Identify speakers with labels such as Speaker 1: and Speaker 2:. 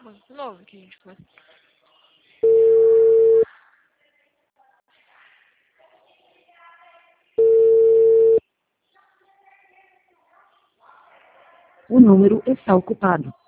Speaker 1: Muito novo que a gente foi.
Speaker 2: O número está ocupado.